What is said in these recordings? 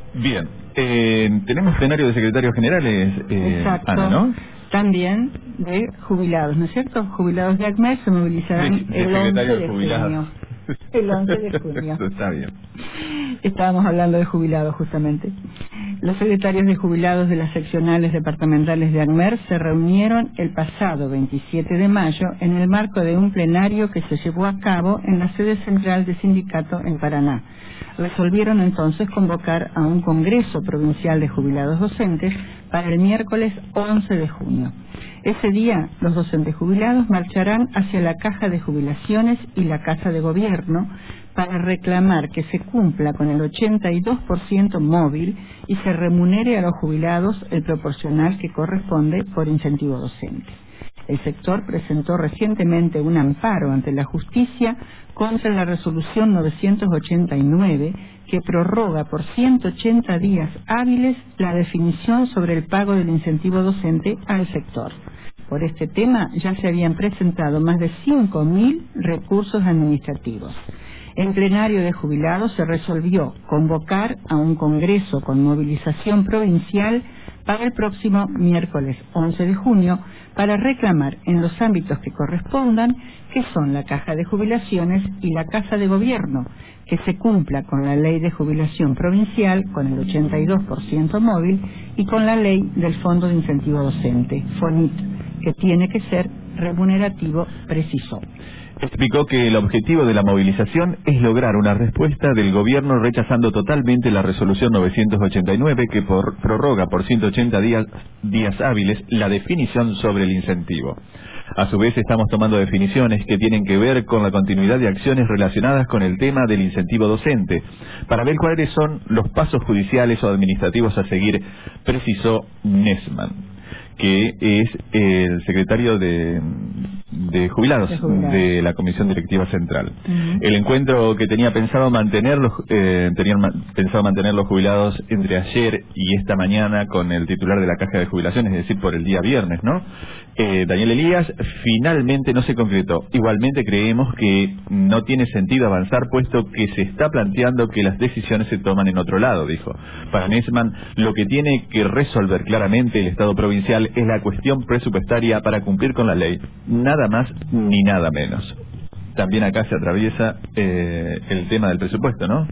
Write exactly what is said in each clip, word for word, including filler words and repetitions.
Bien, eh, tenemos plenario de secretarios generales, eh, Exacto. Ana, ¿no? También de jubilados, ¿no es cierto? Jubilados de ACMER se movilizarán De, de el once de jubilados. junio. El once de junio. Eso está bien. Estábamos hablando de jubilados justamente. Los secretarios de jubilados de las seccionales departamentales de ACMER se reunieron el pasado veintisiete de mayo en el marco de un plenario que se llevó a cabo en la sede central del sindicato en Paraná. Resolvieron entonces convocar a un congreso provincial de jubilados docentes para el miércoles once de junio. Ese día, los docentes jubilados marcharán hacia la Caja de Jubilaciones y la Casa de Gobierno para reclamar que se cumpla con el ochenta y dos por ciento móvil y se remunere a los jubilados el proporcional que corresponde por incentivo docente. El sector presentó recientemente un amparo ante la justicia contra la resolución novecientos ochenta y nueve que prorroga por ciento ochenta días hábiles la definición sobre el pago del incentivo docente al sector. Por este tema ya se habían presentado más de cinco mil recursos administrativos. En plenario de jubilados se resolvió convocar a un congreso con movilización provincial para el próximo miércoles once de junio para reclamar en los ámbitos que correspondan, que son la Caja de Jubilaciones y la Casa de Gobierno, que se cumpla con la Ley de Jubilación Provincial con el ochenta y dos por ciento móvil y con la Ley del Fondo de Incentivo Docente, FONIT, que tiene que ser remunerativo, precisó. Explicó que el objetivo de la movilización es lograr una respuesta del gobierno rechazando totalmente la resolución novecientos ochenta y nueve que por, prorroga por ciento ochenta días, días hábiles la definición sobre el incentivo. A su vez estamos tomando definiciones que tienen que ver con la continuidad de acciones relacionadas con el tema del incentivo docente, para ver cuáles son los pasos judiciales o administrativos a seguir, precisó Nesman, que es el secretario de, de, jubilados, de jubilados de la Comisión Directiva Central. Uh-huh. El encuentro que tenía pensado mantener los, eh, tenían ma pensado mantener los jubilados entre ayer y esta mañana con el titular de la Caja de Jubilaciones, es decir, por el día viernes, ¿no? Eh, Daniel Elías, finalmente no se concretó. Igualmente creemos que no tiene sentido avanzar, puesto que se está planteando que las decisiones se toman en otro lado, dijo. Para Nesman, lo que tiene que resolver claramente el Estado provincial es la cuestión presupuestaria para cumplir con la ley, nada más ni nada menos. También acá se atraviesa eh, el tema del presupuesto, ¿no?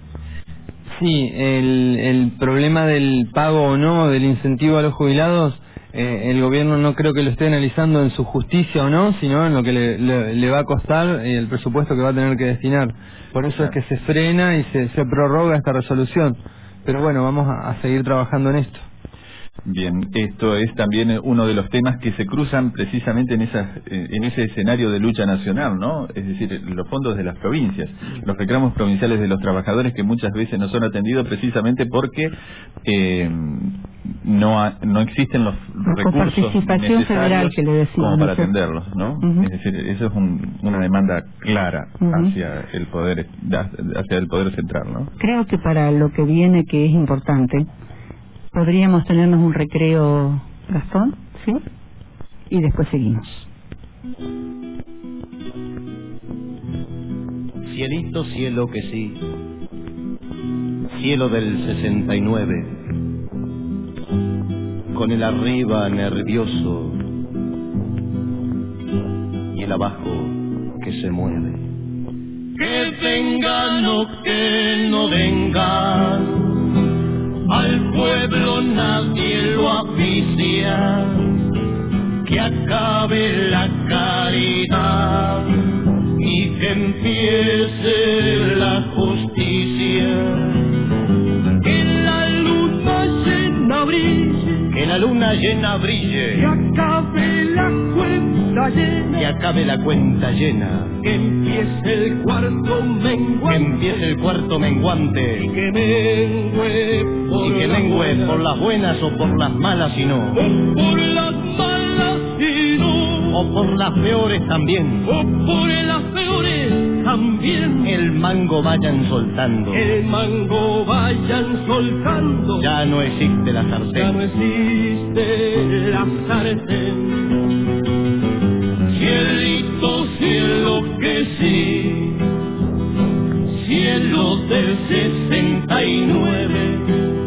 Sí, el, el problema del pago o no del incentivo a los jubilados, eh, el gobierno no creo que lo esté analizando en su justicia o no, sino en lo que le, le, le va a costar y el presupuesto que va a tener que destinar. Por eso es que se frena y se, se prorroga esta resolución. Pero bueno, vamos a, a seguir trabajando en esto. Bien, esto es también uno de los temas que se cruzan precisamente en, esas, en ese escenario de lucha nacional, ¿no? Es decir, los fondos de las provincias, los reclamos provinciales de los trabajadores que muchas veces no son atendidos precisamente porque eh, no, ha, no existen los la recursos necesarios federal que le decimos, como para atenderlos, ¿no? Uh-huh. Es decir, eso es un, una demanda clara uh-huh. hacia el poder hacia el poder central, ¿no? Creo que para lo que viene, que es importante, podríamos tenernos un recreo, Gastón, ¿sí? Y después seguimos. Cielito, cielo que sí, cielo del sesenta y nueve, con el arriba nervioso y el abajo que se mueve. Que vengan o que no vengan, al pueblo nadie lo aficia, que acabe la caridad y que empiece la justicia. Que la luna llena brille, que la luna llena brille, que acabe la cuenta llena, que acabe la cuenta llena, que empiece el cuarto menguante, que empiece el cuarto menguante, y que mengue por, y que mengue por las buenas o por las malas y no, o por las malas y no, o por las peores también, o por las peores también. El mango vayan soltando, el mango vayan soltando. Ya no existe la sartén, ya no existe la sartén. Cielito, cielo que sí, cielo del sesenta y nueve,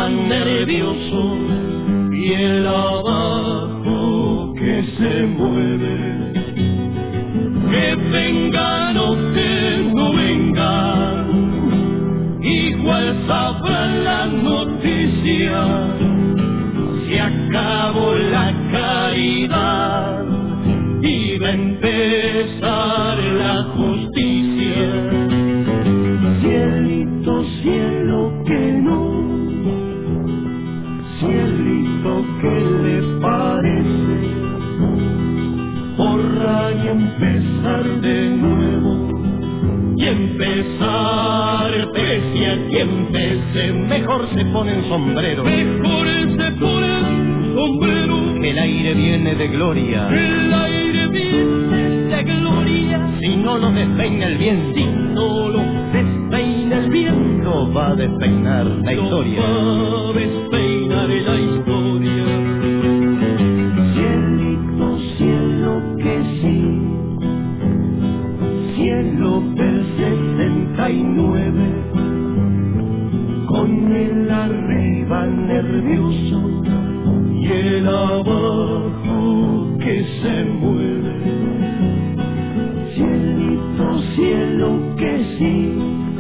nervioso y el abajo que se mueve. Que vengan o que no vengan, igual sabrán la noticia. Se acabó la caridad y va a empezar la justicia. Cielito, cielo que no, cielito, ¿qué le parece? Borrar y empezar de nuevo, y empezar, pese a que empecé, mejor se ponen sombrero. Mejor se ponen sombrero. El aire viene de gloria. El aire viene de gloria. Si no lo despeina el viento, si no lo despeina el viento, va a despeinar la historia. Va a despeinar la historia. Cielito, cielo que sí, cielo del sesenta y nueve, con el arriba nervioso y el abajo que se mueve. Cielito, cielo que sí,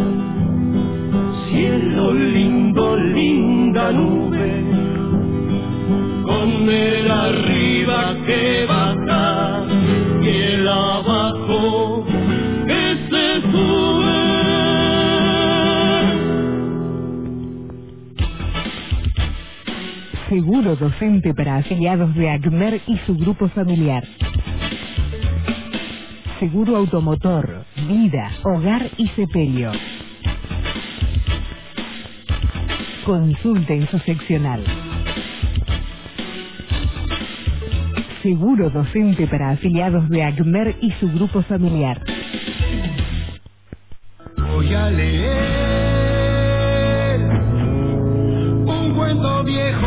cielo lindo, linda nube, con el arriba que baja y el abajo que se sube. Seguro docente para afiliados de ACMER y su grupo familiar. Seguro automotor, vida, hogar y sepelio. Consulte en su seccional. Seguro docente para afiliados de ACMER y su grupo familiar. Voy a leer un cuento viejo.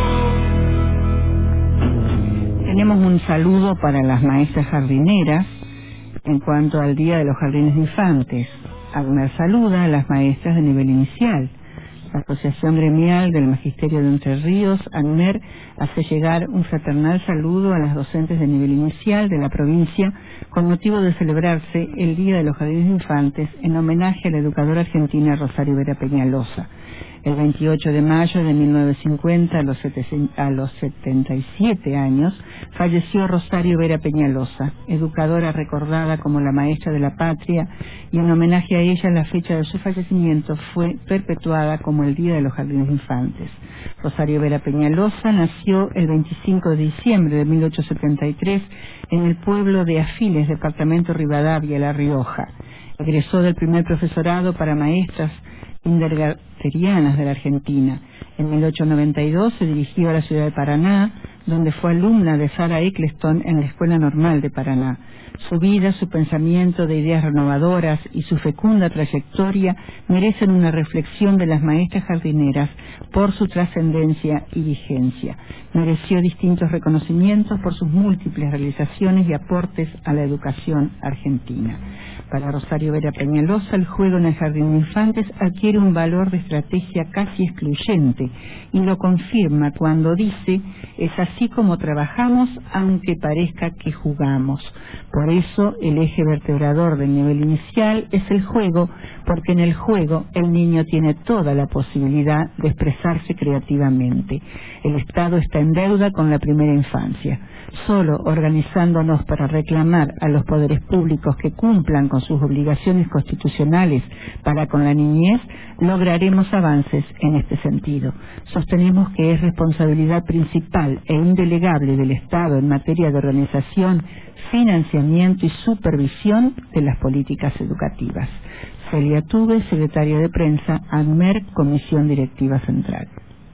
Tenemos un saludo para las maestras jardineras en cuanto al Día de los Jardines de Infantes. ACMER saluda a las maestras de nivel inicial. La Asociación Gremial del Magisterio de Entre Ríos, ACMER, hace llegar un fraternal saludo a las docentes de nivel inicial de la provincia con motivo de celebrarse el Día de los Jardines de Infantes en homenaje a la educadora argentina Rosario Vera Peñalosa. El veintiocho de mayo de mil novecientos cincuenta, a los, a los setenta y siete años, falleció Rosario Vera Peñalosa, educadora recordada como la maestra de la patria, y en homenaje a ella la fecha de su fallecimiento fue perpetuada como el Día de los Jardines de Infantes. Rosario Vera Peñalosa nació el veinticinco de diciembre de mil ochocientos setenta y tres en el pueblo de Afiles, departamento Rivadavia, La Rioja. Egresó del primer profesorado para maestras kindergartenianas de la Argentina. En mil ochocientos noventa y dos se dirigió a la ciudad de Paraná, donde fue alumna de Sara Eccleston en la Escuela Normal de Paraná. Su vida, su pensamiento de ideas renovadoras y su fecunda trayectoria merecen una reflexión de las maestras jardineras por su trascendencia y vigencia. Mereció distintos reconocimientos por sus múltiples realizaciones y aportes a la educación argentina. Para Rosario Vera Peñalosa, el juego en el jardín de infantes adquiere un valor de estrategia casi excluyente y lo confirma cuando dice: es así como trabajamos aunque parezca que jugamos. Por eso el eje vertebrador del nivel inicial es el juego, porque en el juego el niño tiene toda la posibilidad de expresarse creativamente. El Estado está en deuda con la primera infancia. Solo organizándonos para reclamar a los poderes públicos que cumplan con sus obligaciones constitucionales para con la niñez, lograremos avances en este sentido. Sostenemos que es responsabilidad principal e indelegable del Estado en materia de organización, financiamiento y supervisión de las políticas educativas. Celia Tuve, secretaria de prensa, ACMER, Comisión Directiva Central.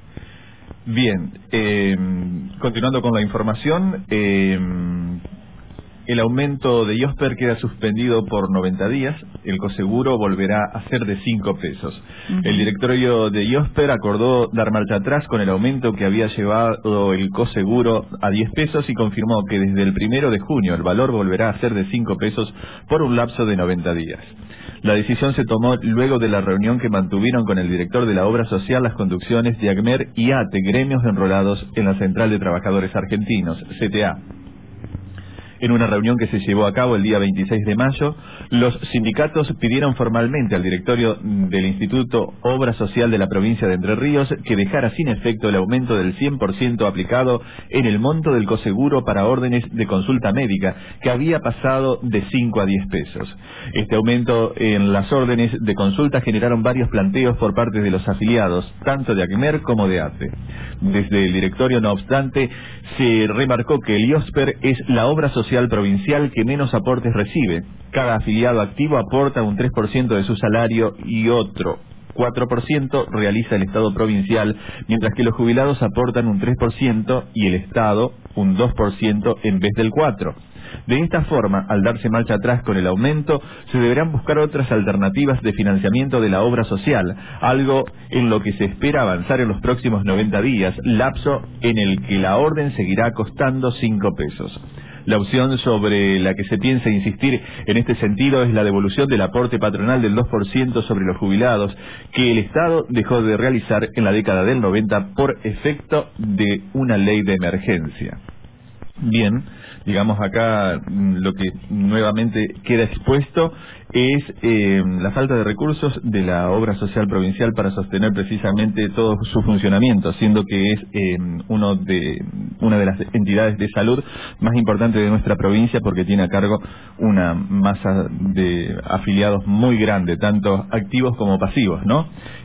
Bien, eh, continuando con la información, eh, el aumento de IOSPER queda suspendido por noventa días, el coseguro volverá a ser de cinco pesos. Uh-huh. El directorio de IOSPER acordó dar marcha atrás con el aumento que había llevado el coseguro a diez pesos y confirmó que desde el primero de junio el valor volverá a ser de cinco pesos por un lapso de noventa días. La decisión se tomó luego de la reunión que mantuvieron con el director de la obra social las conducciones de ACMER y ATE, gremios enrolados en la Central de Trabajadores Argentinos, C T A. En una reunión que se llevó a cabo el día veintiséis de mayo, los sindicatos pidieron formalmente al directorio del Instituto Obra Social de la provincia de Entre Ríos que dejara sin efecto el aumento del cien por ciento aplicado en el monto del coseguro para órdenes de consulta médica, que había pasado de cinco a diez pesos. Este aumento en las órdenes de consulta generaron varios planteos por parte de los afiliados, tanto de ACMER como de ATE. Desde el directorio, no obstante, se remarcó que el IOSPER es la obra social provincial que menos aportes recibe. Cada afiliado activo aporta un tres por ciento de su salario y otro cuatro por ciento realiza el Estado provincial, mientras que los jubilados aportan un tres por ciento y el Estado un dos por ciento en vez del cuatro por ciento. De esta forma, al darse marcha atrás con el aumento, se deberán buscar otras alternativas de financiamiento de la obra social, algo en lo que se espera avanzar en los próximos noventa días, lapso en el que la orden seguirá costando cinco pesos. La opción sobre la que se piensa insistir en este sentido es la devolución del aporte patronal del dos por ciento sobre los jubilados, que el Estado dejó de realizar en la década del noventa por efecto de una ley de emergencia. Bien, digamos acá lo que nuevamente queda expuesto es eh, la falta de recursos de la obra social provincial para sostener precisamente todo su funcionamiento, siendo que es eh, uno de una de las entidades de salud más importantes de nuestra provincia, porque tiene a cargo una masa de afiliados muy grande, tanto activos como pasivos, ¿no?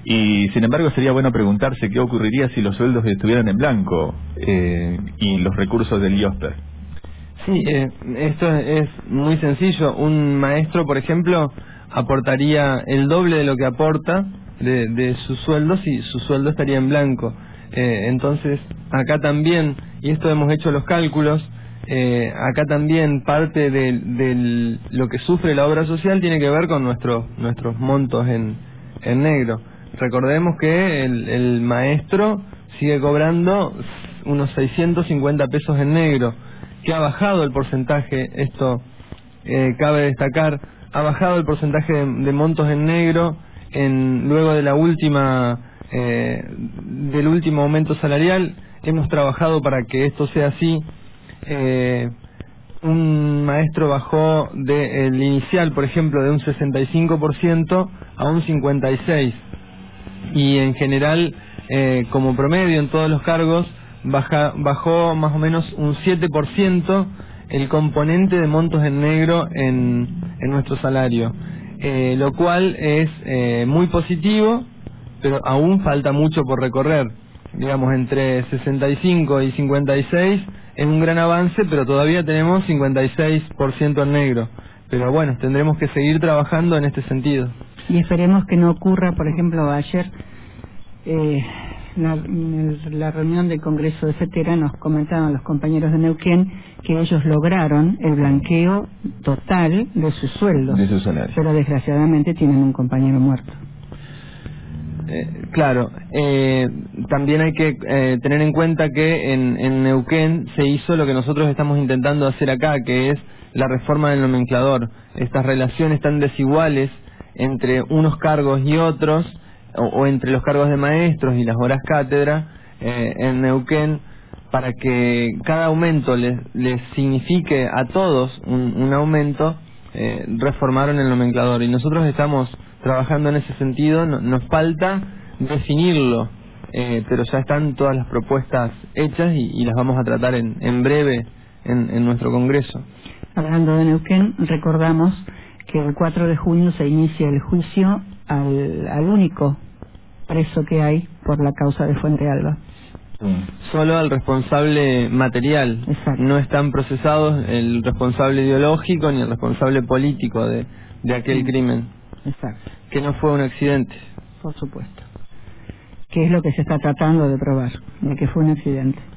Y sin embargo sería bueno preguntarse qué ocurriría si los sueldos estuvieran en blanco eh, y los recursos del IOSPER. Sí, eh, esto es muy sencillo. Un maestro, por ejemplo, aportaría el doble de lo que aporta de, de sus sueldos y su sueldo estaría en blanco. Eh, entonces, acá también, y esto hemos hecho los cálculos, eh, acá también parte de, de lo que sufre la obra social tiene que ver con nuestros nuestros montos en, en negro. Recordemos que el, el maestro sigue cobrando unos seiscientos cincuenta pesos en negro, que ha bajado el porcentaje, esto eh, cabe destacar, ha bajado el porcentaje de, de montos en negro en luego de la última eh, del último aumento salarial. Hemos trabajado para que esto sea así. Eh, un maestro bajó del inicial, por ejemplo, de un sesenta y cinco por ciento a un cincuenta y seis por ciento, y en general, eh, como promedio en todos los cargos, Baja, bajó más o menos un siete por ciento el componente de montos en negro en, en nuestro salario, eh, lo cual es eh, muy positivo, pero aún falta mucho por recorrer. Digamos, entre sesenta y cinco y cincuenta y seis es un gran avance, pero todavía tenemos cincuenta y seis por ciento en negro. Pero bueno, tendremos que seguir trabajando en este sentido. Y esperemos que no ocurra, por ejemplo, ayer... Eh... La, la reunión del Congreso de FETERA nos comentaban los compañeros de Neuquén que ellos lograron el blanqueo total de sus sueldos, de su salario, pero desgraciadamente tienen un compañero muerto. Eh, claro, eh, también hay que eh, tener en cuenta que en, en Neuquén se hizo lo que nosotros estamos intentando hacer acá, que es la reforma del nomenclador. Estas relaciones tan desiguales entre unos cargos y otros, O, o entre los cargos de maestros y las horas cátedra eh, en Neuquén, para que cada aumento les, les signifique a todos un, un aumento, eh, reformaron el nomenclador y nosotros estamos trabajando en ese sentido. No, nos falta definirlo, eh, pero ya están todas las propuestas hechas y, y las vamos a tratar en, en breve en, en nuestro Congreso. Hablando de Neuquén, recordamos que el cuatro de junio se inicia el juicio al, al único preso que hay por la causa de Fuente Alba. Solo al responsable material. Exacto. No están procesados el responsable ideológico ni el responsable político de, de aquel sí. crimen. Exacto. Que no fue un accidente. Por supuesto. Que es lo que se está tratando de probar, de que fue un accidente.